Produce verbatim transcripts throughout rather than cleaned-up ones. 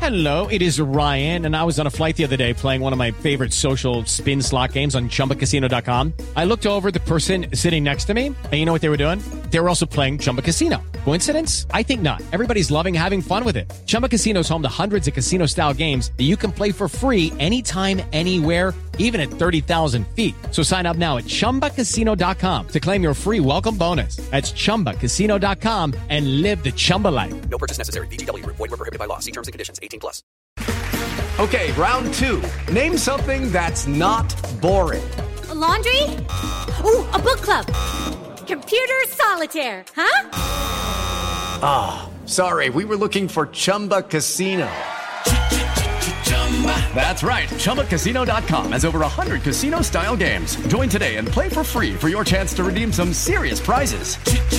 Hello, it is Ryan, and I was on a flight the other day playing one of my favorite social spin slot games on Chumba Casino dot com. I looked over at the person sitting next to me, and you know what they were doing? They were also playing Chumba Casino. Coincidence? I think not. Everybody's loving having fun with it. Chumba Casino is home to hundreds of casino-style games that you can play for free anytime, anywhere, even at thirty thousand feet. So sign up now at Chumba Casino dot com to claim your free welcome bonus. That's Chumba Casino dot com and live the Chumba life. No purchase necessary. V G W. Void where prohibited by law. See terms and conditions. eighteen plus. Okay, round two. Name something that's not boring. A laundry? Ooh, a book club. Computer solitaire, huh? Ah, oh, sorry. We were looking for Chumba Casino. That's right. Chumba Casino dot com has over one hundred casino-style games. Join today and play for free for your chance to redeem some serious prizes.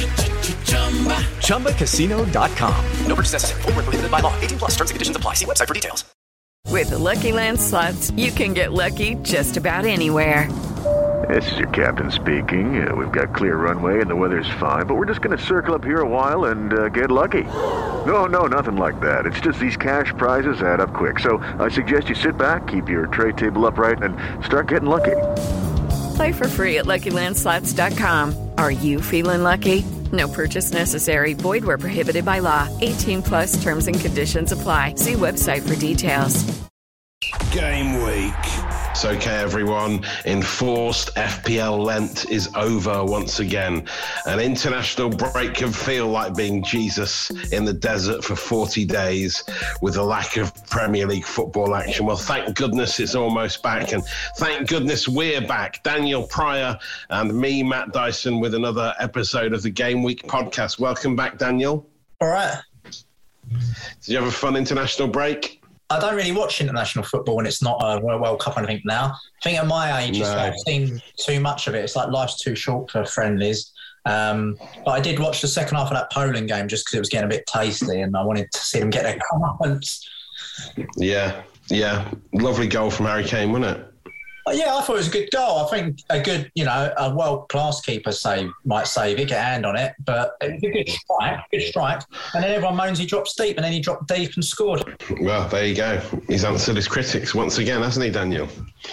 Chumba Casino dot com. No purchase necessary. Void where prohibited by law. eighteen plus. Terms and conditions apply. See website for details. With the Lucky Land Slots, you can get lucky just about anywhere. This is your captain speaking. Uh, we've got clear runway and the weather's fine, but we're just going to circle up here a while and uh, get lucky. No, no, nothing like that. It's just these cash prizes add up quick. So I suggest you sit back, keep your tray table upright, and start getting lucky. Play for free at Lucky Land Slots dot com. Are you feeling lucky? No purchase necessary. Void where prohibited by law. eighteen plus terms and conditions apply. See website for details. Game week. It's okay, everyone. Enforced F P L Lent is over once again. An international break can feel like being Jesus in the desert for forty days with a lack of Premier League football action. Well, thank goodness it's almost back, and thank goodness we're back. Daniel Pryor and me, Matt Dyson, with another episode of the Game Week podcast. Welcome back, Daniel. All right. Did you have a fun international break? I don't really watch international football when it's not a World Cup, I think, now. I think at my age, no. I've seen too much of it. It's like life's too short for friendlies. Um, but I did watch the second half of that Poland game just because it was getting a bit tasty and I wanted to see them get their comeuppance. Yeah, yeah. Lovely goal from Harry Kane, wasn't it? Yeah, I thought it was a good goal. I think a good, you know, a world-class keeper save might save it, get a hand on it, but it was a good strike, good strike. And then everyone moans he drops deep, and then he dropped deep and scored. Well, there you go. He's answered his critics once again, hasn't he, Daniel?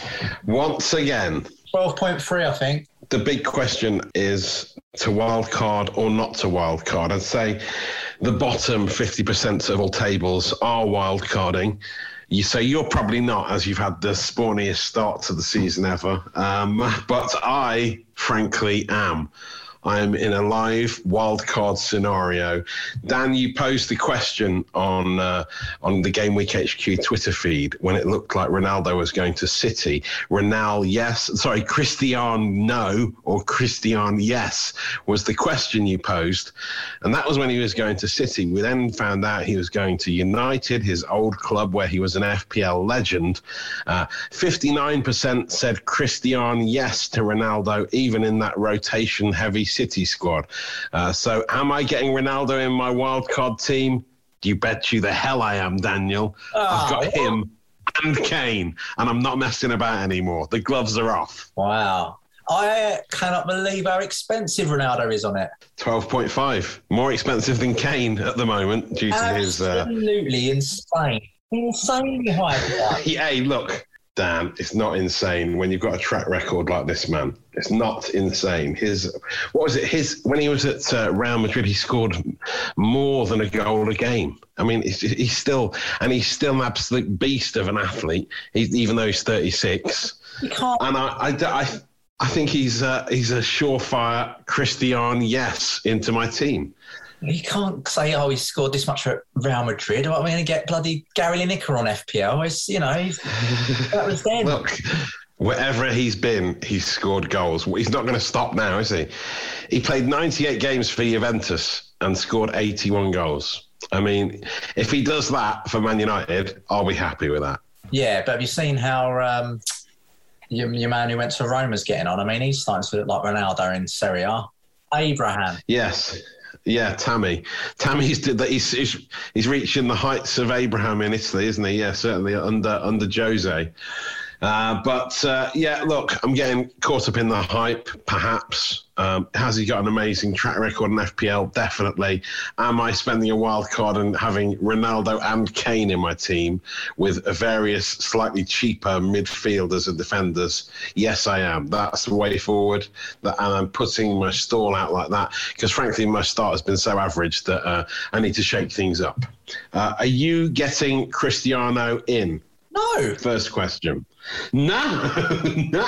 Once again. twelve point three, I think. The big question is to wildcard or not to wildcard. I'd say the bottom fifty percent of all tables are wildcarding. You say you're probably not, as you've had the spawniest start to the season ever. Um, but I, frankly, am. I'm in a live wildcard scenario. Dan, you posed the question on uh, on the Game Week H Q Twitter feed when it looked like Ronaldo was going to City. Ronaldo, yes. Sorry, Christian, no, or Christian, yes, was the question you posed. And that was when he was going to City. We then found out he was going to United, his old club where he was an F P L legend. Uh, fifty-nine percent said Christian, yes, to Ronaldo, even in that rotation-heavy City squad. Uh, so am I getting Ronaldo in my wildcard team? You bet you the hell I am, Daniel. Oh, I've got what? him and Kane, and I'm not messing about anymore. The gloves are off. Wow. I cannot believe how expensive Ronaldo is on it. twelve point five. More expensive than Kane at the moment due to Absolutely his... Uh... Absolutely insane. Insanely high. Yeah, hey, look, Dan, it's not insane when you've got a track record like this, man. It's not insane. His, what was it? His when he was at uh, Real Madrid, he scored more than a goal a game. I mean, he's, he's still, and he's still an absolute beast of an athlete, he's, even though he's thirty-six. You can't. And I, I, I, I think he's uh, he's a surefire Christian yes into my team. You can't say, oh, he scored this much for Real Madrid. What, are we going to get bloody Gary Lineker on F P L? It's, you know, that was then. Look, wherever he's been, he's scored goals. He's not going to stop now, is he? He played ninety-eight games for Juventus and scored eighty-one goals. I mean, if he does that for Man United, I'll be happy with that. Yeah, but have you seen how um, your, your man who went to Rome is getting on? I mean, he's starting to look like Ronaldo in Serie A. Abraham. Yes. Yeah, Tammy. Tammy's did that. He's, he's he's reaching the heights of Abraham in Italy, isn't he? Yeah, certainly under under Jose. Uh, but, uh, yeah, look, I'm getting caught up in the hype, perhaps. Um, has he got an amazing track record in F P L? Definitely. Am I spending a wild card and having Ronaldo and Kane in my team with various slightly cheaper midfielders and defenders? Yes, I am. That's the way forward. That, and I'm putting my stall out like that because, frankly, my start has been so average that uh, I need to shake things up. Uh, are you getting Cristiano in? No. First question. No. No.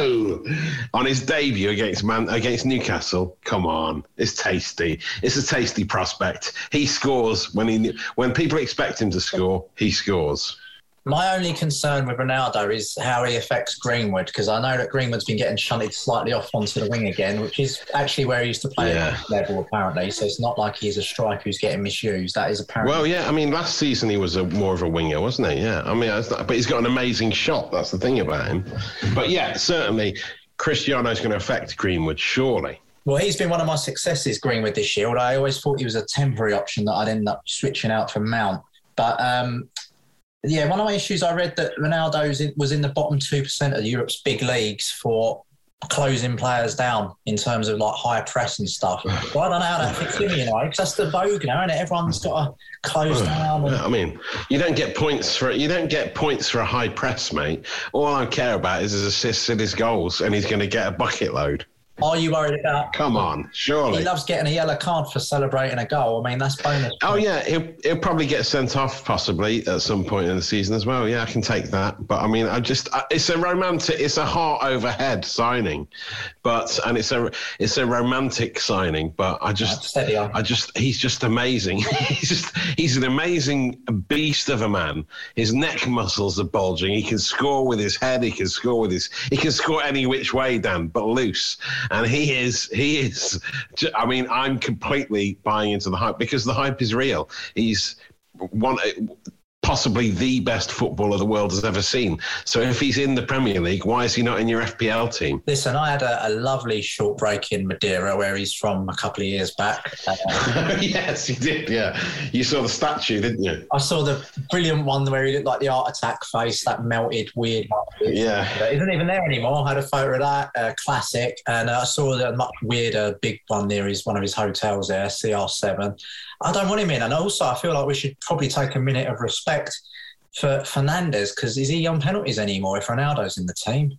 On his debut against Man against Newcastle, come on, it's tasty. It's a tasty prospect. He scores when he when people expect him to score. He scores. My only concern with Ronaldo is how he affects Greenwood, because I know that Greenwood's been getting shunted slightly off onto the wing again, which is actually where he used to play yeah. at level, apparently. So it's not like he's a striker who's getting misused. That is apparently. Well, yeah, I mean, last season he was a, more of a winger, wasn't he? Yeah, I mean, not, but he's got an amazing shot. That's the thing about him. But yeah, certainly Cristiano's going to affect Greenwood, surely. Well, he's been one of my successes, Greenwood, this year. Although I always thought he was a temporary option that I'd end up switching out for Mount. But um, yeah, one of my issues, I read that Ronaldo was in the bottom two percent of Europe's big leagues for closing players down in terms of like high press and stuff. Well, I don't know how that fits in, you know, because that's the vogue now, isn't it? Everyone's got to close down. And... I mean, you don't get points for you don't get points for a high press, mate. All I care about is his assists and his goals, and he's going to get a bucket load. Are you worried about... Come on, surely. He loves getting a yellow card for celebrating a goal. I mean, that's bonus. Oh, yeah, he'll, he'll probably get sent off possibly at some point in the season as well. Yeah, I can take that. But, I mean, I just... It's a romantic... It's a heart overhead signing. But... And it's a it's a romantic signing. But I just... Steady on. I just... He's just amazing. he's just... He's an amazing beast of a man. His neck muscles are bulging. He can score with his head. He can score with his... He can score any which way, Dan, but loose. And he is, he is, I mean, I'm completely buying into the hype because the hype is real. He's one, possibly the best footballer the world has ever seen. So if he's in the Premier League, why is he not in your F P L team? Listen, I had a, a lovely short break in Madeira where he's from a couple of years back. Uh, yes, he did, yeah. You saw the statue, didn't you? I saw the brilliant one where he looked like the Art Attack face, that melted, weird one. Yeah. It isn't even there anymore. I had a photo of that, uh, classic. And uh, I saw the much weirder big one near his, one of his hotels there, C R seven. I don't want him in. And also, I feel like we should probably take a minute of respect for Fernandes, because is he on penalties anymore if Ronaldo's in the team?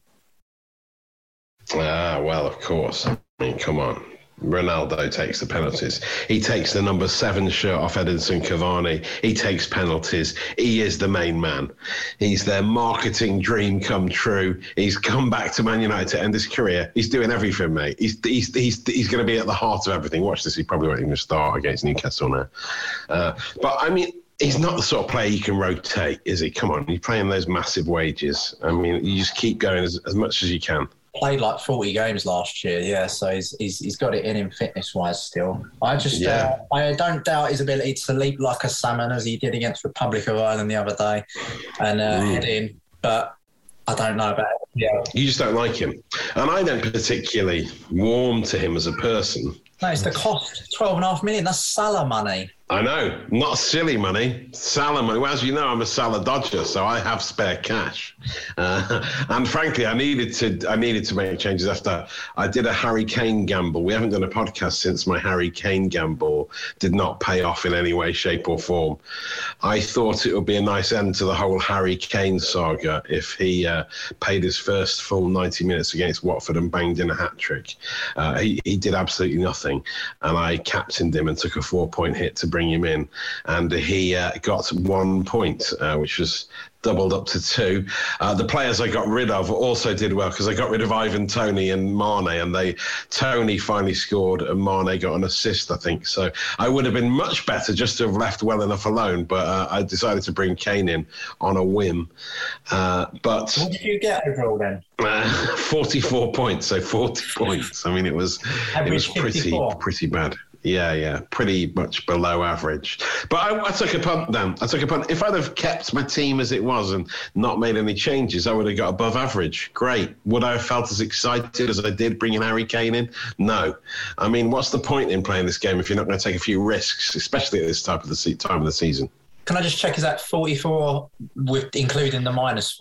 Ah, well, of course. I mean, come on. Ronaldo takes the penalties. He takes the number seven shirt off Edinson Cavani. He takes penalties. He is the main man. He's their marketing dream come true. He's come back to Man United to end his career. He's doing everything, mate. He's he's he's, he's going to be at the heart of everything. Watch this. He probably won't even start against Newcastle now. Uh, but, I mean, he's not the sort of player you can rotate, is he? Come on. You're paying those massive wages. I mean, you just keep going as, as much as you can. Played like forty games last year, yeah, so he's he's, he's got it in him fitness-wise still. I just, yeah. uh, I don't doubt his ability to leap like a salmon as he did against Republic of Ireland the other day and uh, mm. head in, but I don't know about it. Yeah. You just don't like him. And I don't particularly warm to him as a person. No, it's the cost, twelve and a half million, that's Salah money. I know, not silly money, Salah money. Well, as you know, I'm a Salah dodger, so I have spare cash. Uh, and frankly, I needed to I needed to make changes after I did a Harry Kane gamble. We haven't done a podcast since my Harry Kane gamble did not pay off in any way, shape or form. I thought it would be a nice end to the whole Harry Kane saga if he uh, paid his first full ninety minutes against Watford and banged in a hat-trick. Uh, he, he did absolutely nothing, and I captained him and took a four-point hit to bring him in, and he uh, got one point, uh, which was doubled up to two. Uh, the players I got rid of also did well because I got rid of Ivan Toney and Mane, and they Toney finally scored and Mane got an assist, I think. So I would have been much better just to have left well enough alone, but uh, I decided to bring Kane in on a whim. Uh, but what did you get overall then? Uh, forty-four points, so forty points. I mean, it was Average it was pretty fifty-four. Pretty bad. Yeah, yeah, pretty much below average. But I, I took a punt then. I took a punt. If I'd have kept my team as it was and not made any changes, I would have got above average. Great. Would I have felt as excited as I did bringing Harry Kane in? No. I mean, what's the point in playing this game if you're not going to take a few risks, especially at this type of the se- time of the season? Can I just check, is that forty-four with including the minus four?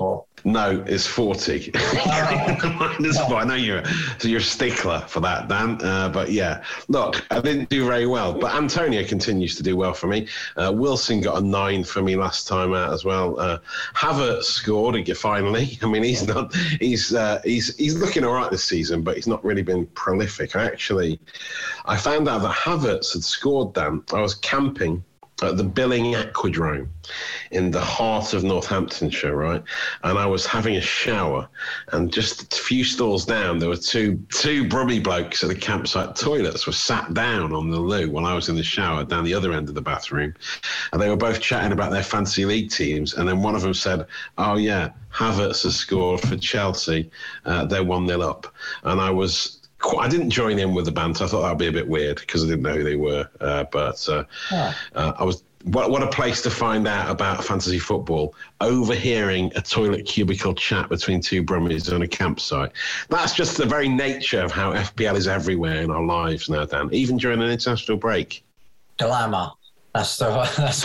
No, it's forty. Oh. I know you're so you're a stickler for that, Dan. Uh, but yeah, look, I didn't do very well, but Antonio continues to do well for me. Uh, Wilson got a nine for me last time out as well. Uh, Havertz scored again finally. I mean, he's not he's uh, he's he's looking all right this season, but he's not really been prolific. I actually I found out that Havertz had scored. Dan, I was camping at the Billing Aquadrome in the heart of Northamptonshire, right? And I was having a shower, and just a few stalls down, there were two two Brummy blokes at the campsite toilets were sat down on the loo while I was in the shower down the other end of the bathroom. And they were both chatting about their fantasy league teams. And then one of them said, oh, yeah, Havertz has scored for Chelsea. Uh, they're one nil up. And I was... I didn't join in with the banter. I thought that would be a bit weird because I didn't know who they were. Uh, but uh, yeah. uh, I was. What, what a place to find out about fantasy football, overhearing a toilet cubicle chat between two Brummies on a campsite. That's just the very nature of how F P L is everywhere in our lives now, Dan, even during an international break. Glamour. That's the... That's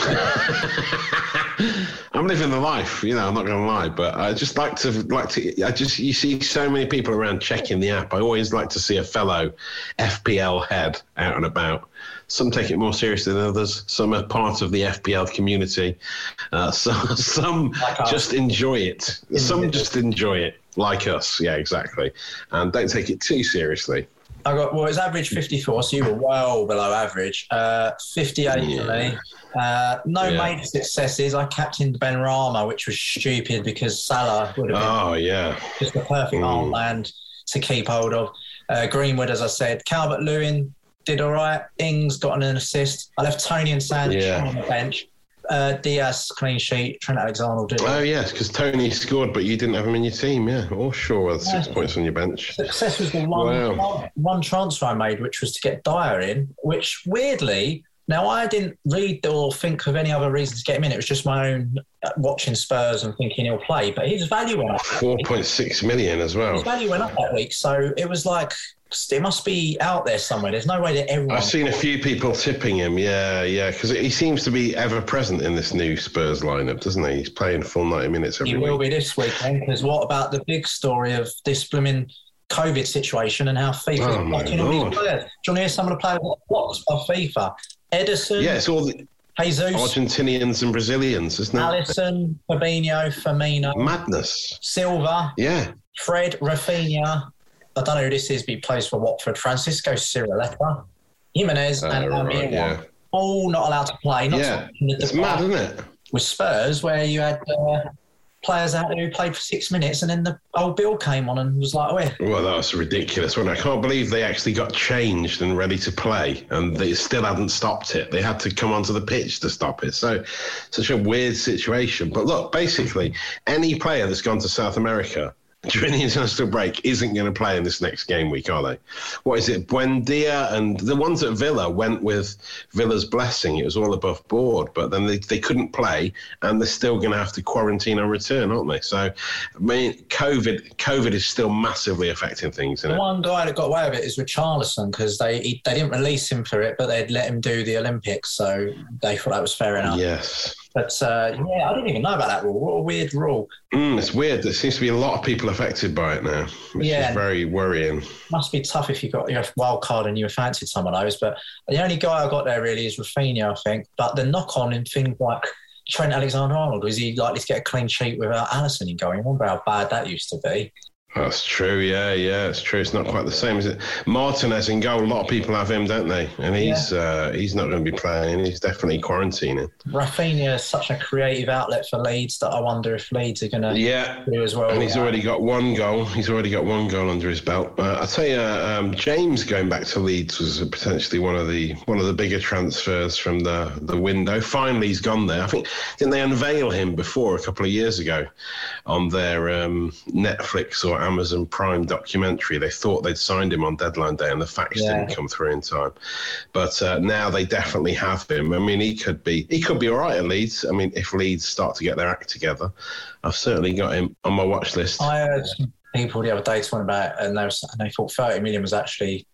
I'm living the life, you know, I'm not going to lie, but I just like to, like to, I just, you see so many people around checking the app. I always like to see a fellow F P L head out and about. Some take it more seriously than others. Some are part of the F P L community. Uh, so, some like just enjoy it. Some just enjoy it, like us. Yeah, exactly. And don't take it too seriously. I got, well, it's average fifty-four, so you were well below average. Uh, fifty-eight yeah. for me. Uh, no yeah. major successes. I captained Benrahma, which was stupid because Salah would have been oh, yeah. just the perfect mm. armland to keep hold of. Uh, Greenwood, as I said. Calvert-Lewin did all right. Ings got an assist. I left Tony and Sancho yeah. on the bench. Uh, Diaz, clean sheet. Trent Alexander did it. Oh, yes, because Tony scored, but you didn't have him in your team, yeah. Or Shaw had six yeah. points on your bench. Success was the one, wow. one, one transfer I made, which was to get Dyer in, which weirdly, now I didn't read or think of any other reason to get him in. It was just my own watching Spurs and thinking he'll play, but his value went up. four point six million as well. His value went up that week, so it was like, it must be out there somewhere. There's no way that everyone... I've seen a few people tipping him, yeah, yeah, because he seems to be ever-present in this new Spurs lineup, doesn't he? He's playing full ninety minutes every week. He will be this weekend, because what about the big story of this blooming COVID situation and how FIFA oh is blocking all these players? Do you want to hear some of the players blocked by FIFA? Edison... Yeah, it's all the... Jesus, Argentinians and Brazilians, isn't it? Alisson, Fabinho, Firmino. Madness. Silva. Yeah. Fred, Rafinha... I don't know who this is, but he plays for Watford. Francisco Ciroleta, Jimenez, uh, and Amir right, yeah. all not allowed to play. Not yeah, it's mad, isn't it? With Spurs, where you had uh, players out there who played for six minutes, and then the old Bill came on and was like, "Oh, yeah." Well, that was ridiculous. Wasn't it? I can't believe they actually got changed and ready to play, and they still hadn't stopped it. They had to come onto the pitch to stop it. So, such a weird situation. But look, basically, any player that's gone to South America during the international break isn't going to play in this next game week, are they? What is it? Buendia and the ones at Villa went with Villa's blessing. It was all above board, but then they, they couldn't play, and they're still going to have to quarantine on return, aren't they? So, I mean, COVID COVID is still massively affecting things, isn't the it? One guy that got away with it is Richarlison, because they he, they didn't release him for it, but they'd let him do the Olympics, so they thought that was fair enough. Yes. But, uh, yeah, I didn't even know about that rule. What a weird rule. Mm, it's weird. There seems to be a lot of people affected by it now, which yeah. is very worrying. Must be tough if you got your wild card and you fancied some of those. But the only guy I got there really is Rafinha, I think. But the knock-on in things like Trent Alexander-Arnold, is he likely to get a clean sheet without Alisson in going? I wonder how bad that used to be. That's true, yeah, yeah, it's true. It's not quite the same, is it? Martinez in goal, a lot of people have him, don't they? And he's yeah. uh, he's not going to be playing. He's definitely quarantining. Rafinha is such a creative outlet for Leeds that I wonder if Leeds are going to yeah. do as well. And he's already got one goal. He's already got one goal under his belt. Uh, I'll tell you, uh, um, James going back to Leeds was potentially one of the one of the bigger transfers from the, the window. Finally, he's gone there. I think, didn't they unveil him before a couple of years ago on their um, Netflix or Amazon Prime documentary? They thought they'd signed him on deadline day and the facts yeah. didn't come through in time. But uh, now they definitely have him. I mean, he could be he could be all right at Leeds. I mean, if Leeds start to get their act together, I've certainly got him on my watch list. I heard some people the other day talking about it, and they, was, and they thought thirty million was actually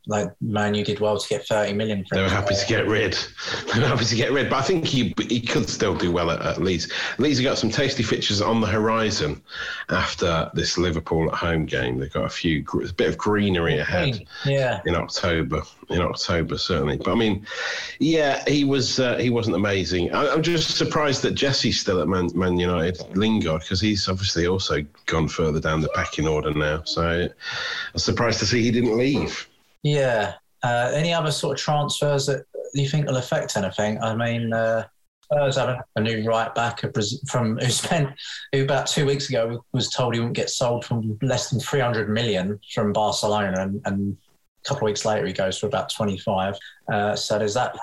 like Man U did well to get thirty million. For they were him. happy to get rid. They were happy to get rid. But I think he he could still do well at, at Leeds. Leeds have got some tasty fixtures on the horizon after this Liverpool at home game. They've got a few a bit of greenery ahead. Yeah. In October, in October certainly. But I mean, yeah, he was uh, he wasn't amazing. I, I'm just surprised that Jesse's still at Man, Man United, Lingard, because he's obviously also gone further down the pecking order now. So I'm surprised to see he didn't leave. Yeah. Uh, any other sort of transfers that you think will affect anything? I mean, uh, Spurs have a new right back from who spent who about two weeks ago was told he wouldn't get sold from less than three hundred million from Barcelona, and, and a couple of weeks later he goes for about twenty-five. Uh, so there's that.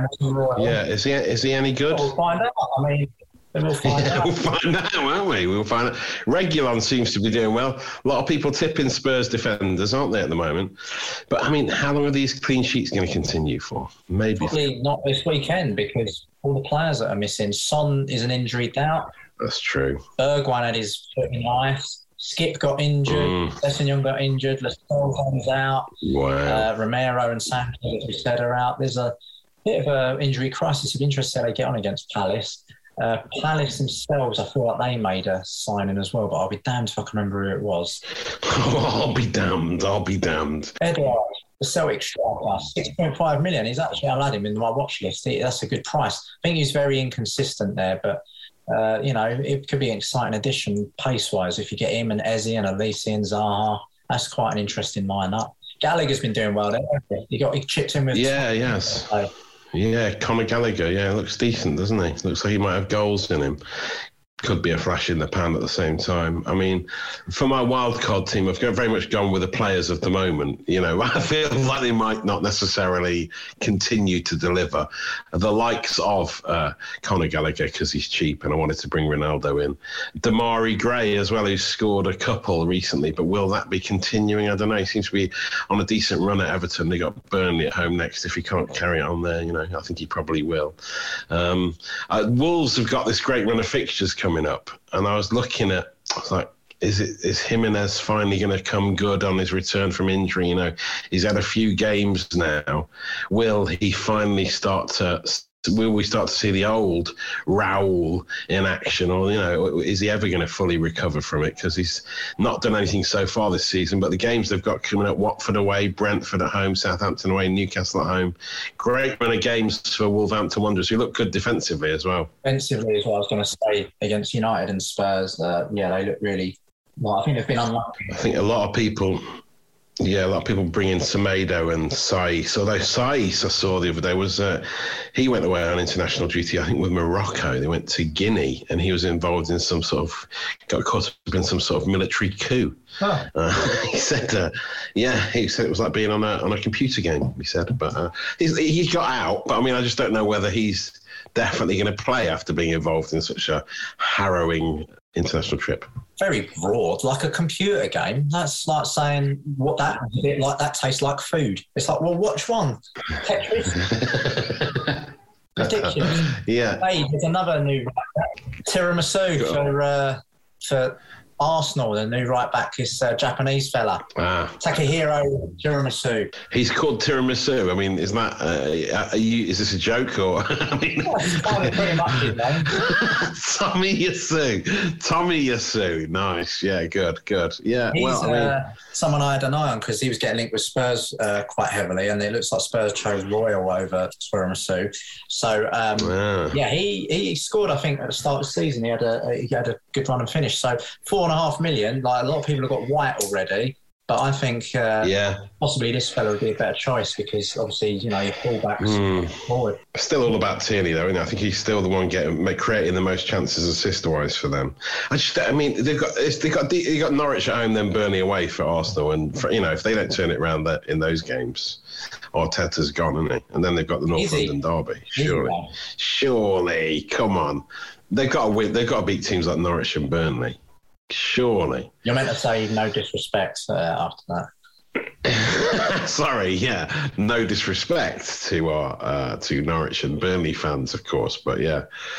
Yeah, is he is he any good? We'll find out. I mean. We'll find, yeah, we'll find out, won't we? We'll find out. Reguilon seems to be doing well. A lot of people tipping Spurs defenders, aren't they, at the moment? But, I mean, how long are these clean sheets going to continue for? Maybe. Probably not this weekend because all the players that are missing. Son is an injury doubt. That's true. Bergwijn had his foot in ice. Skip got injured. Mm. Sessegnon got injured. Lascelles out. Wow. Uh, Romero and Sanchez, as we said, are out. There's a bit of an injury crisis of interest how they get on against Palace. Uh, Palace themselves, I feel like they made a signing as well, but I'll be damned if I can remember who it was. Oh, I'll be damned. I'll be damned. Edouard, the Celtic striker, six point five million. He's actually, I'll add him in my watch list. He, that's a good price. I think he's very inconsistent there, but, uh, you know, it could be an exciting addition pace-wise. If you get him and Eze and Elise and Zaha, that's quite an interesting lineup. Gallagher's been doing well there. He got he chipped in with... Yeah, yes. So, Yeah, Conor Gallagher, yeah, looks decent, doesn't he? Looks like he might have goals in him. Could be a flash in the pan at the same time. I mean, for my wildcard team, I've very much gone with the players of the moment. You know, I feel like they might not necessarily continue to deliver. The likes of uh, Conor Gallagher, because he's cheap, and I wanted to bring Ronaldo in. Damari Gray as well, who's scored a couple recently, but will that be continuing? I don't know. He seems to be on a decent run at Everton. They got Burnley at home next. If he can't carry it on there, you know, I think he probably will. Um, uh, Wolves have got this great run of fixtures coming up, and I was looking at, I was like, is it is Jimenez finally going to come good on his return from injury? You know, he's had a few games now. Will he finally start to? Will we start to see the old Raul in action, or you know, is he ever going to fully recover from it? Because he's not done anything so far this season. But the games they've got coming up: Watford away, Brentford at home, Southampton away, Newcastle at home. Great run of games for Wolverhampton Wanderers, who look good defensively as well. Defensively as well, I was going to say against United and Spurs. Uh, yeah, they look really. Well, I think they've been unlucky. I think a lot of people. Yeah, a lot of people bring in Semedo and Saiss. Although Saiss, I saw the other day, was uh, he went away on international duty, I think, with Morocco. They went to Guinea, and he was involved in some sort of, got caught up in some sort of military coup. Oh. Uh, he said, uh, yeah, he said it was like being on a on a computer game, he said. But uh, he's, he got out. But, I mean, I just don't know whether he's definitely going to play after being involved in such a harrowing international trip. Very broad, like a computer game. That's like saying what that like that tastes like food. It's like, well, which one? Tetris. Ridiculous. Yeah. Hey, there's another new tiramisu cool. for uh, for Arsenal. The new right back is a Japanese fella, ah. Takahiro Tiramisu. He's called Tiramisu. I mean, is that uh, are you, is this a joke or? I mean, yeah, pretty much his name. Tommy Yasu. Tommy Yasu. Nice. Yeah. Good. Good. Yeah. He's, well, I mean, uh, someone I had an eye on because he was getting linked with Spurs uh, quite heavily, and it looks like Spurs chose Royal over Tiramisu. So um, yeah. yeah, he he scored. I think at the start of the season, he had a he had a good run and finish. So four and a half million. Like a lot of people have got White already, but I think uh, yeah, possibly this fella would be a better choice because obviously you know your fullbacks mm. forward. Still all about Tierney though, isn't it? I think he's still the one getting creating the most chances assist wise for them. I just, I mean, they've got they've got they got Norwich at home, then Burnley away for Arsenal, and for, you know if they don't turn it around that in those games, Arteta's gone, isn't he? And then they've got the North Easy. London derby. Surely, Easy. surely, come on, they've got to win. They've got to beat teams like Norwich and Burnley. Surely. You're meant to say no disrespect uh, after that. Sorry, yeah, no disrespect to our uh, to Norwich and Burnley fans, of course, but yeah,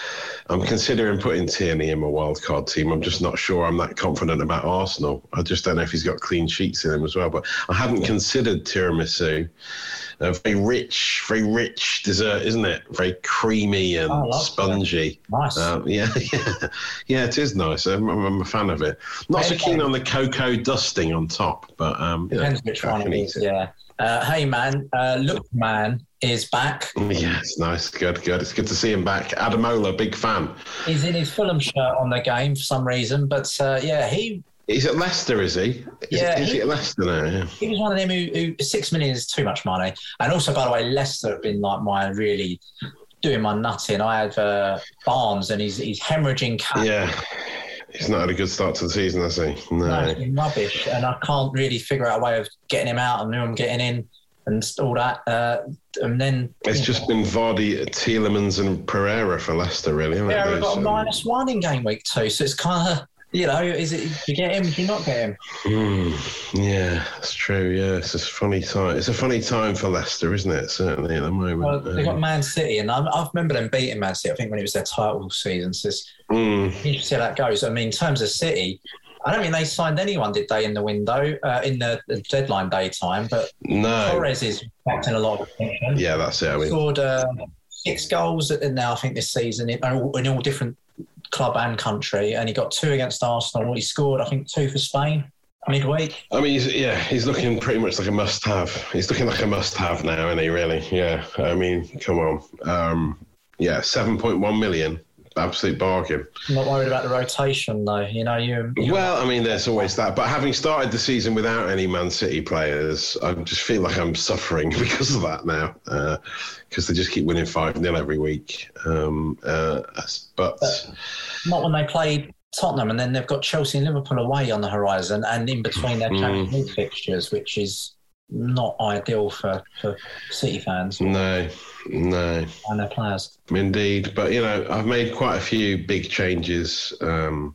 I'm considering putting Tierney in my wildcard team. I'm just not sure I'm that confident about Arsenal. I just don't know if he's got clean sheets in him as well. But I hadn't considered tiramisu. A very rich, very rich dessert, isn't it? Very creamy and oh, spongy. That. Nice. Um, yeah, yeah, yeah. It is nice. I'm, I'm a fan of it. Not hey, so keen on the cocoa dusting on top, but um, depends which one it is. Yeah. Uh, hey man, uh, Look Man is back. Yeah, it's nice. Good, good. It's good to see him back. Adamola, big fan. He's in his Fulham shirt on the game for some reason, but uh, yeah, he. He's at Leicester, is he? Is, yeah, is he, he at Leicester now? Yeah. He was one of them who, who six million is too much money. And also, by the way, Leicester have been like my really doing my nutting. I had uh, Barnes, and he's he's hemorrhaging cash. Yeah, he's not had a good start to the season, has he? No, no it's been rubbish, and I can't really figure out a way of getting him out and who I'm getting in and all that. Uh, and then it's just know. been Vardy, Tielemans, and Pereira for Leicester, really. Yeah, we've got a um, minus one in game week two, so it's kind of. You know, is it? Do you get him? Do you not get him? Mm, yeah, that's true. Yeah, it's a funny time. It's a funny time for Leicester, isn't it? Certainly at the moment. Well, they got Man City, and I, I remember them beating Man City. I think when it was their title season. So it's mm. interesting to see how that goes. I mean, in terms of City, I don't think they signed anyone, did they, in the window, uh, in the, the deadline day time? But no, Torres is attracting a lot of attention. Yeah, that's it. I mean, scored uh, six goals now, I think, this season in all, in all different. Club and country, and he got two against Arsenal. He scored, I think, two for Spain midweek. I mean, he's, yeah, he's looking pretty much like a must-have. He's looking like a must-have now, isn't he? Really? Yeah. I mean, come on. Um, yeah, seven point one million. Absolute bargain. I'm not worried about the rotation, though. You know, you. Well, I mean, there's always that. But having started the season without any Man City players, I just feel like I'm suffering because of that now. Because uh, they just keep winning five nil every week. Um, uh, but, but not when they played Tottenham, and then they've got Chelsea and Liverpool away on the horizon, and in between their Champions League mm. fixtures, which is not ideal for, for City fans. No, no. And their players. Indeed. But, you know, I've made quite a few big changes. Um,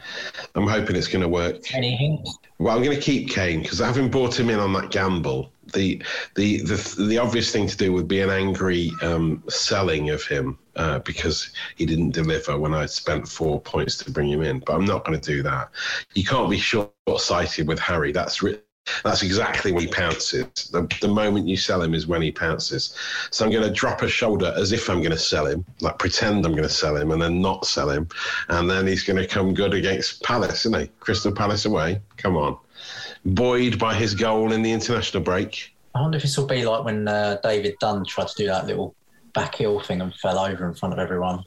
I'm hoping it's going to work. Any hints? Well, I'm going to keep Kane because having brought him in on that gamble, the the the, the obvious thing to do would be an angry um, selling of him uh, because he didn't deliver when I spent four points to bring him in. But I'm not going to do that. You can't be short-sighted with Harry. That's written. That's exactly when he pounces. The, the moment you sell him is when he pounces. So I'm going to drop a shoulder as if I'm going to sell him, like pretend I'm going to sell him and then not sell him. And then he's going to come good against Palace, isn't he? Crystal Palace away. Come on. Buoyed by his goal in the international break. I wonder if this will be like when uh, David Dunn tried to do that little back heel thing and fell over in front of everyone.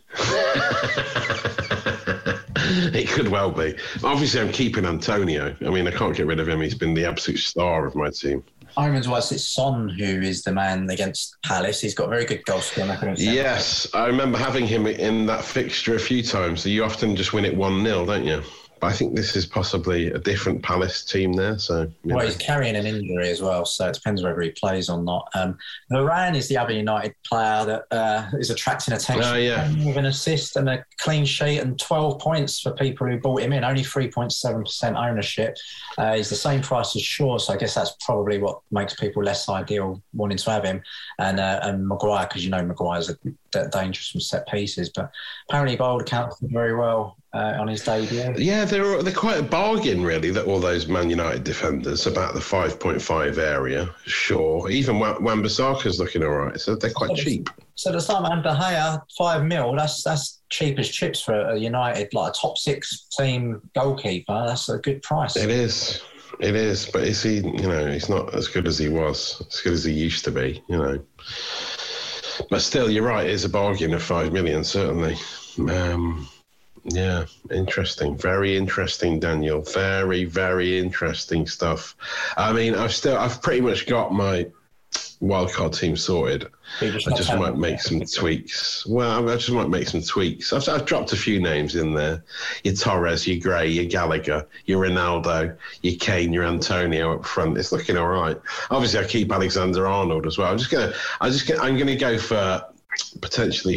It could well be. Obviously, I'm keeping Antonio. I mean, I can't get rid of him. He's been the absolute star of my team. I remember was it's Son who is the man against Palace. He's got very good goal scoring. Yes, I remember having him in that fixture a few times. So you often just win it one nil, don't you? But I think this is possibly a different Palace team there. So, well, know. he's carrying an injury as well, so it depends whether he plays or not. Um, Varane is the other United player that uh, is attracting attention. Oh, yeah. With an assist and a clean sheet and twelve points for people who bought him in, only three point seven percent ownership. Uh, he's the same price as Shaw, so I guess that's probably what makes people less ideal wanting to have him. And uh, and Maguire, because you know Maguire's a, a dangerous from set pieces, but apparently by all accounts did very well. Uh, on his debut. Yeah, they're they're quite a bargain, really, that all those Man United defenders, about the five point five area, sure. Even Wan-Bissaka's looking all right, so they're quite so cheap. So the Simon De Gea, five mil, that's that's cheap as chips for a United, like a top six team goalkeeper. That's a good price. It is. It is. But is he, you know, he's not as good as he was, as good as he used to be, you know. But still, you're right, it is a bargain of five million, certainly. Um... Yeah, interesting. Very interesting, Daniel. Very, very interesting stuff. I mean, I've still, I've pretty much got my wildcard team sorted. I just might make some tweaks. Well, I just might make some tweaks. I've, I've dropped a few names in there. Your Torres, your Gray, your Gallagher, your Ronaldo, your Kane, your Antonio up front. It's looking all right. Obviously, I keep Alexander-Arnold as well. I'm just gonna, I just, gonna, I'm gonna go for potentially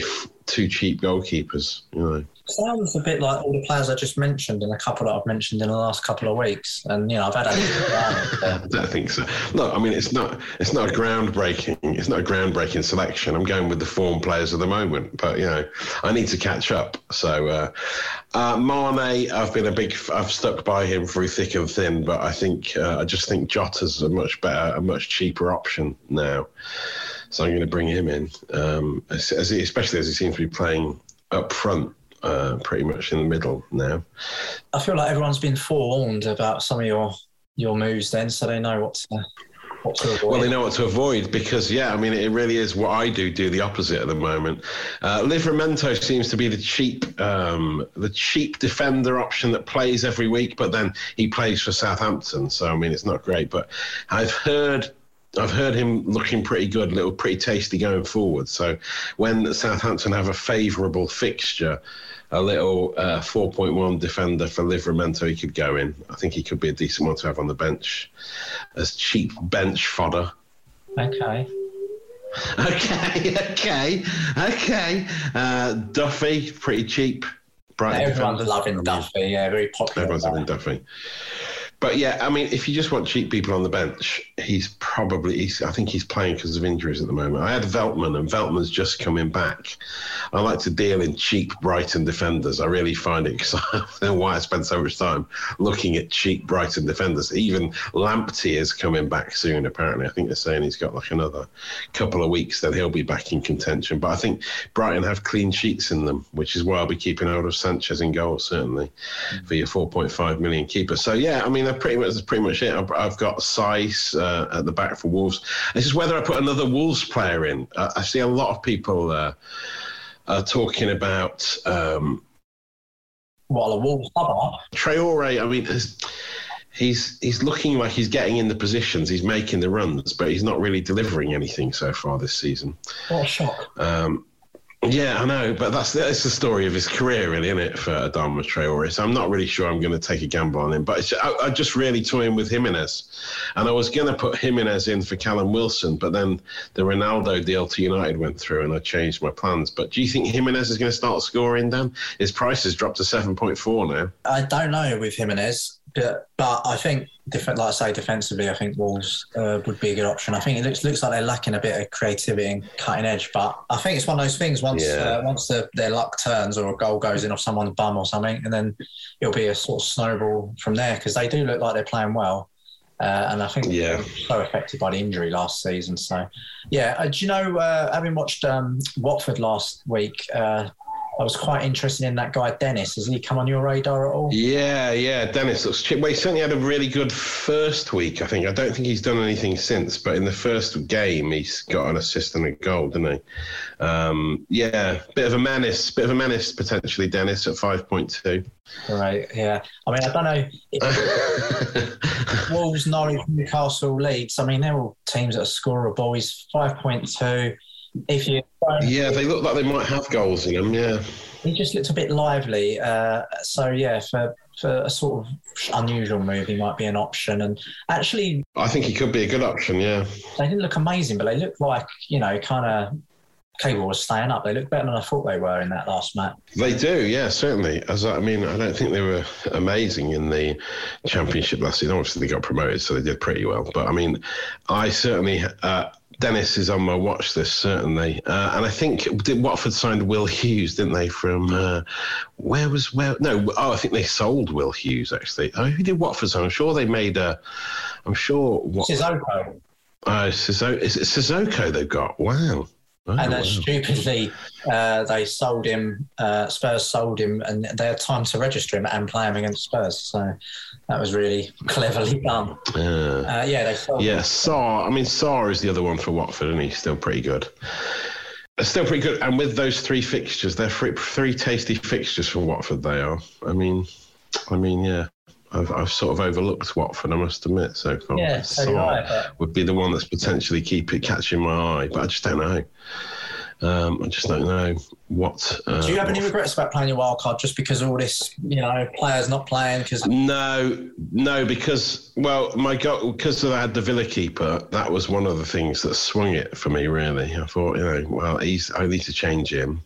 two cheap goalkeepers, you know. Sounds a bit like all the players I just mentioned and a couple that I've mentioned in the last couple of weeks. And, you know, I've had a... I don't think so. Look, I mean, it's not it's not a groundbreaking it's not a groundbreaking selection. I'm going with the form players of the moment, but, you know, I need to catch up. So, uh, uh, Mane, I've been a big... I've stuck by him through thick and thin, but I think... Uh, I just think Jota's a much better, a much cheaper option now. So I'm going to bring him in, um, as, as he, especially as he seems to be playing up front. Uh, pretty much in the middle now. I feel like everyone's been forewarned about some of your your moves then, so they know what to, what to avoid. Well, they know what to avoid because, yeah, I mean, it really is what I do, do the opposite at the moment. Uh, Livramento seems to be the cheap um, the cheap defender option that plays every week, but then he plays for Southampton, so, I mean, it's not great. But I've heard... I've heard him looking pretty good, little pretty tasty going forward. So when Southampton have a favourable fixture, a little uh, four point one defender for Livramento, he could go in. I think he could be a decent one to have on the bench as cheap bench fodder. Okay. Okay, okay, okay. Uh, Duffy, pretty cheap. Brighton Everyone's defender. loving Duffy, yeah, very popular. Everyone's loving Duffy. But yeah, I mean, if you just want cheap people on the bench, he's probably, he's, I think he's playing because of injuries at the moment. I had Veltman, and Veltman's just coming back. I like to deal in cheap Brighton defenders. I really find it, because I don't know why I spend so much time looking at cheap Brighton defenders. Even Lamptey is coming back soon, apparently. I think they're saying he's got like another couple of weeks, then he'll be back in contention. But I think Brighton have clean sheets in them, which is why I'll be keeping hold of Sanchez in goal, certainly, mm. for your four point five million keeper. So yeah, I mean, pretty much that's pretty much it. I've, I've got Saiss uh, at the back for Wolves. It's just whether I put another Wolves player in. Uh, I see a lot of people uh, uh, talking about um, what a Wolves sub. Traore. I mean, he's he's looking like he's getting in the positions, he's making the runs, but he's not really delivering anything so far this season. What a shock. Um, Yeah, I know, but that's that's the story of his career, really, isn't it, for Adama Traore? So I'm not really sure I'm going to take a gamble on him, but it's, I, I just really toying with Jimenez, and I was going to put Jimenez in for Callum Wilson, but then the Ronaldo deal to United went through, and I changed my plans. But do you think Jimenez is going to start scoring? Dan, his price has dropped to seven point four now. I don't know with Jimenez. But, but I think, like I say, defensively, I think Wolves uh, would be a good option. I think it looks looks like they're lacking a bit of creativity and cutting edge. But I think it's one of those things. Once yeah. uh, once the, their luck turns or a goal goes in off someone's bum or something, and then it'll be a sort of snowball from there, because they do look like they're playing well. Uh, and I think yeah. they were so affected by the injury last season. So, yeah, uh, do you know, uh, having watched um, Watford last week, uh, I was quite interested in that guy, Dennis. Has he come on your radar at all? Yeah, yeah, Dennis looks cheap. Well, he certainly had a really good first week, I think. I don't think he's done anything since, but in the first game, he's got an assist and a goal, didn't he? Um, yeah, bit of a menace, bit of a menace, potentially, Dennis, at five point two. Right, yeah. I mean, I don't know. If Wolves, Norwich, Newcastle, Leeds, I mean, they're all teams that are scoreable. He's five point two. If you yeah, they look like they might have goals in them. Yeah, he just looked a bit lively. Uh, so yeah, for for a sort of unusual move, he might be an option. And actually, I think he could be a good option. Yeah, they didn't look amazing, but they looked like, you know, kind of capable of staying up. They looked better than I thought they were in that last match. They do, yeah, certainly. As I mean, I don't think they were amazing in the Championship last season. Obviously, they got promoted, so they did pretty well. But I mean, I certainly. Uh, Dennis is on my watch list, certainly. Uh, and I think did Watford signed Will Hughes, didn't they, from... Uh, where was... where? No, oh, I think they sold Will Hughes, actually. Oh, who did Watford sign? I'm sure they made a... I'm sure... What, Sissoko. Uh, Sissoko. Is it Sissoko they've got? Wow. Oh, and then wow. stupidly, uh, they sold him, uh, Spurs sold him, and they had time to register him and play him against Spurs. So that was really cleverly done. Uh, uh, yeah, they sold Yeah, him. Sarr. I mean, Sarr is the other one for Watford, and he's still pretty good. Still pretty good. And with those three fixtures, they're three, three tasty fixtures for Watford, they are. I mean, I mean, yeah. I've, I've sort of overlooked Watford, I must admit, so far. Yeah, so do I, but... would be the one that's potentially keep it catching my eye, but I just don't know. Um, I just don't know what. Uh, Do you have any what... regrets about playing your wild card just because all this, you know, players not playing? Because no, no, because well, my God, because I had the Villa keeper. That was one of the things that swung it for me. Really, I thought, you know, well, he's I need to change him.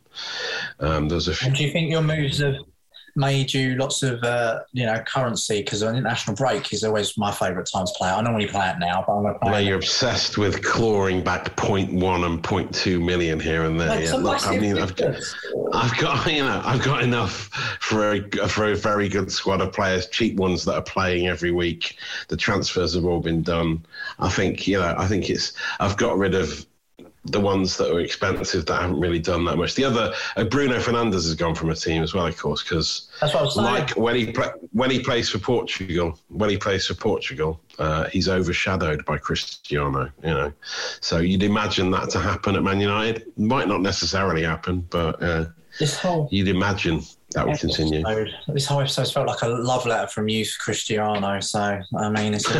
Um, there's a few. And do you think your moves have made you lots of, uh, you know, currency? Because an international break is always my favourite time to play it. I normally play it now, but I'm going to play Well, it. you're obsessed with clawing back zero point one and zero point two million here and there. Like, yeah, look, I mean, I've got, I've got, you know, I've got enough for a for a very good squad of players, cheap ones that are playing every week. The transfers have all been done. I think, you know, I think it's. I've got rid of the ones that are expensive that haven't really done that much. The other, uh, Bruno Fernandes has gone from a team as well, of course, because like when he play, when he plays for Portugal, when he plays for Portugal, uh, he's overshadowed by Cristiano. You know, so you'd imagine that to happen at Man United. Might not necessarily happen, but uh, this whole you'd imagine that would continue. This whole episode felt like a love letter from you, Cristiano. So I mean, it's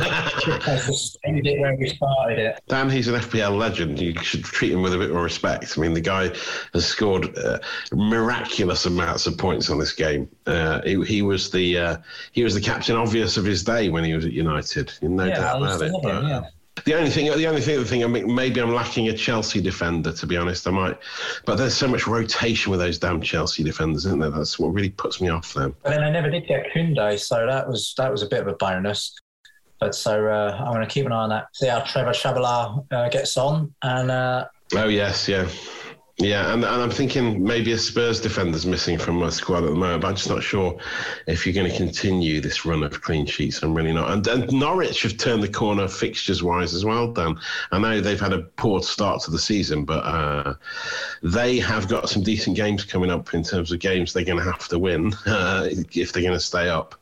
just ended it where we started it. Dan, he's an F P L legend. You should treat him with a bit more respect. I mean, the guy has scored uh, miraculous amounts of points on this game. Uh, he, he was the uh, he was the captain obvious of his day when he was at United. No yeah, doubt about it. Him, but, yeah. The only thing, the only thing, the thing, I mean, maybe I'm lacking a Chelsea defender. To be honest, I might, but there's so much rotation with those damn Chelsea defenders, isn't there? That's what really puts me off them. But then they never did get Koundé, so that was that was a bit of a bonus. But so uh, I'm going to keep an eye on that. See how Trevor Chabala uh, gets on, and uh, oh yes, yeah. Yeah, and, and I'm thinking maybe a Spurs defender's missing from my squad at the moment, but I'm just not sure if you're going to continue this run of clean sheets. I'm really not. And, and Norwich have turned the corner fixtures-wise as well, Dan. I know they've had a poor start to the season, but uh, they have got some decent games coming up in terms of games they're going to have to win uh, if they're going to stay up.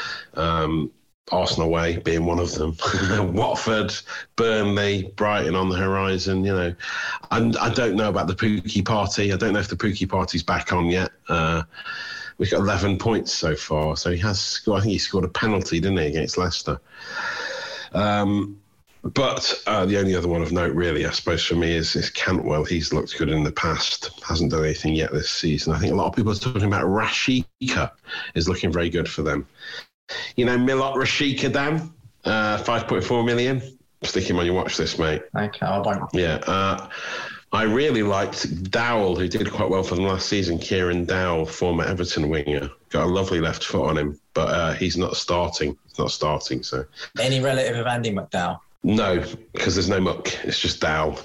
Um Arsenal away being one of them. Watford, Burnley, Brighton on the horizon, you know. And I don't know about the Pookie party. I don't know if the Pookie party's back on yet. Uh, we've got eleven points so far. So he has scored, I think he scored a penalty, didn't he, against Leicester. Um, but uh, the only other one of note, really, I suppose, for me is, is Cantwell. He's looked good in the past. Hasn't done anything yet this season. I think a lot of people are talking about Rashica is looking very good for them. You know, Milot Rashica, Dan, uh, five point four million. Stick him on your watch list, mate. Okay, I won't. Yeah. Uh, I really liked Dowell, who did quite well for them last season. Kieran Dowell, former Everton winger. Got a lovely left foot on him, but uh, he's not starting. He's not starting, so. Any relative of Andy McDowell? No, because there's no muck. It's just Dowell.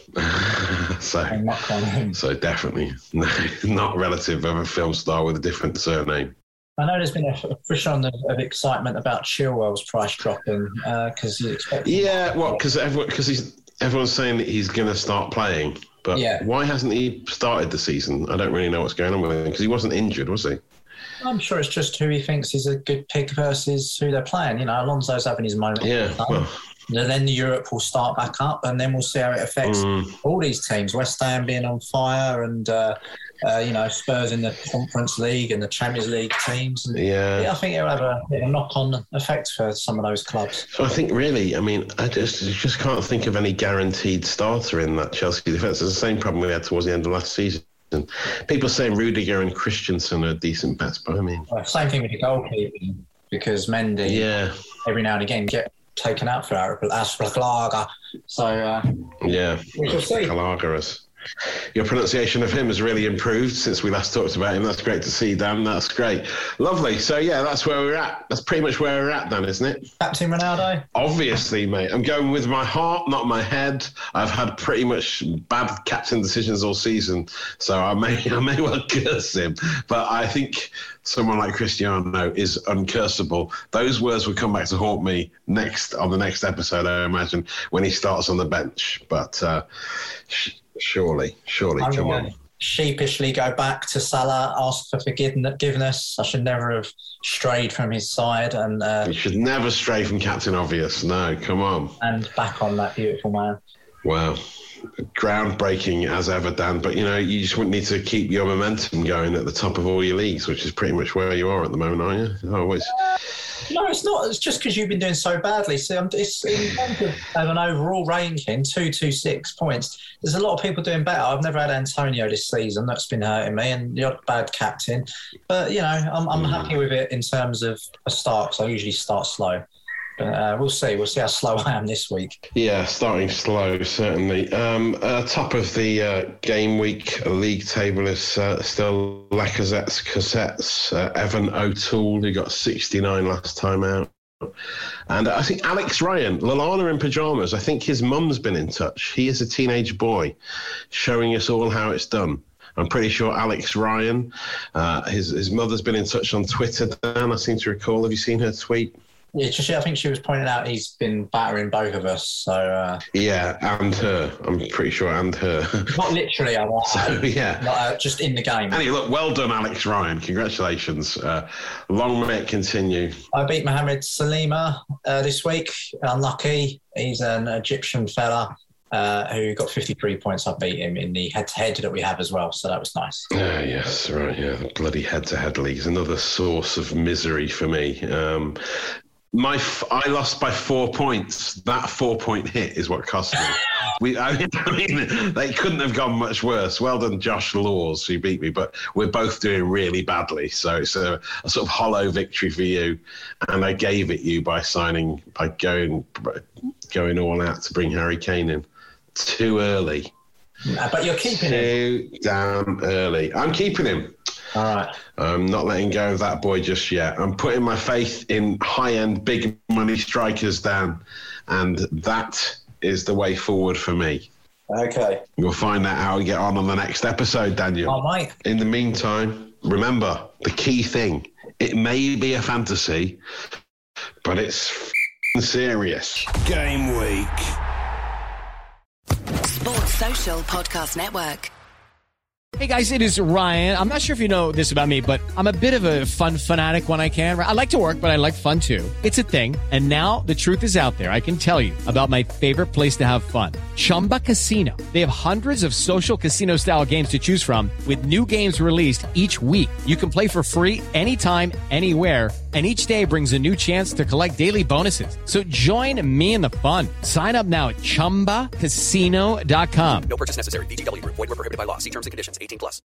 so, No muck on him. So definitely no, not relative of a film star with a different surname. I know there's been a frisson of, of excitement about Chilwell's price dropping because uh, you expect. Yeah, well, because everyone, because he's everyone's saying that he's going to start playing, but yeah. Why hasn't he started the season? I don't really know what's going on with him because he wasn't injured, was he? I'm sure it's just who he thinks is a good pick versus who they're playing. You know, Alonso's having his moment. Yeah, well. And then Europe will start back up, and then we'll see how it affects mm. all these teams. West Ham being on fire, and uh, uh, you know, Spurs in the Conference League and the Champions League teams. And yeah. yeah, I think it'll have a, a knock-on effect for some of those clubs. So I think really, I mean, I just just can't think of any guaranteed starter in that Chelsea defence. It's the same problem we had towards the end of last season. People saying Rudiger and Christensen are decent bets, but I mean, well, same thing with the goalkeeping because Mendy, yeah, every now and again get taken out for Asplaglaga. So, uh, yeah, we'll see. Asplaglagas. Your pronunciation of him has really improved since we last talked about him. That's great to see, Dan. That's great. Lovely. So, yeah, that's where we're at. That's pretty much where we're at, Dan, isn't it? Captain Ronaldo? Obviously, mate. I'm going with my heart, not my head. I've had pretty much bad captain decisions all season, so I may I may well curse him. But I think someone like Cristiano is uncursable. Those words will come back to haunt me next on the next episode, I imagine, when he starts on the bench. But uh, sh- surely, surely, I'm come gonna on. Sheepishly go back to Salah, ask for forgiveness. I should never have strayed from his side, and uh, You should never stray from Captain Obvious. No, come on. And back on that beautiful man. Wow. Groundbreaking as ever, Dan. But, you know, you just wouldn't need to keep your momentum going at the top of all your leagues, which is pretty much where you are at the moment, aren't you? Always. No, it's not. It's just because you've been doing so badly. See, I'm, it's in terms of an overall ranking, two two six points. There's a lot of people doing better. I've never had Antonio this season. That's been hurting me, and the odd bad captain. But you know, I'm I'm mm. happy with it in terms of a start. Because I usually start slow. Uh, we'll see. We'll see how slow I am this week. Yeah, starting slow, certainly. Um, uh, top of the uh, game week league table is uh, still Lacazette's Cassettes, uh, Evan O'Toole, who got sixty-nine last time out. And I think Alex Ryan, Lalana in pyjamas, I think his mum's been in touch. He is a teenage boy, showing us all how it's done. I'm pretty sure Alex Ryan, uh, his, his mother's been in touch on Twitter, Dan, I seem to recall. Have you seen her tweet? Yeah, just, I think she was pointing out he's been battering both of us. So uh, yeah, and her. I'm pretty sure, and her. Not literally, I want. So yeah, not, uh, just in the game. Anyway, look, well done, Alex Ryan. Congratulations. Uh, long may it continue. I beat Mohamed Salima uh, this week. Unlucky. He's an Egyptian fella. Uh, who got fifty-three points. I beat him in the head-to-head that we have as well, so that was nice. Yeah, yes, right, yeah. The bloody head-to-head league is another source of misery for me. Um, my, f- I lost by four points. That four-point hit is what cost me. we, I mean, I mean, they couldn't have gone much worse. Well done, Josh Laws, who beat me, but we're both doing really badly, so it's a, a sort of hollow victory for you, and I gave it you by signing, by going, going all out to bring Harry Kane in. Too early. Uh, but you're keeping Too him. Too damn early. I'm keeping him. All right. I'm not letting go of that boy just yet. I'm putting my faith in high-end, big money strikers, Dan, and that is the way forward for me. Okay. We'll find out how we get on on the next episode, Daniel. Oh, Mike. In the meantime, remember, the key thing, it may be a fantasy, but it's f***ing serious. Game week. Sports Social Podcast Network. Hey guys, it is Ryan. I'm not sure if you know this about me, but I'm a bit of a fun fanatic when I can. I like to work, but I like fun too. It's a thing. And now the truth is out there. I can tell you about my favorite place to have fun. Chumba Casino. They have hundreds of social casino style games to choose from with new games released each week. You can play for free anytime, anywhere. And each day brings a new chance to collect daily bonuses. So join me in the fun. Sign up now at chumba casino dot com. No purchase necessary. V G W Group. Void where prohibited by law. See terms and conditions. eighteen plus.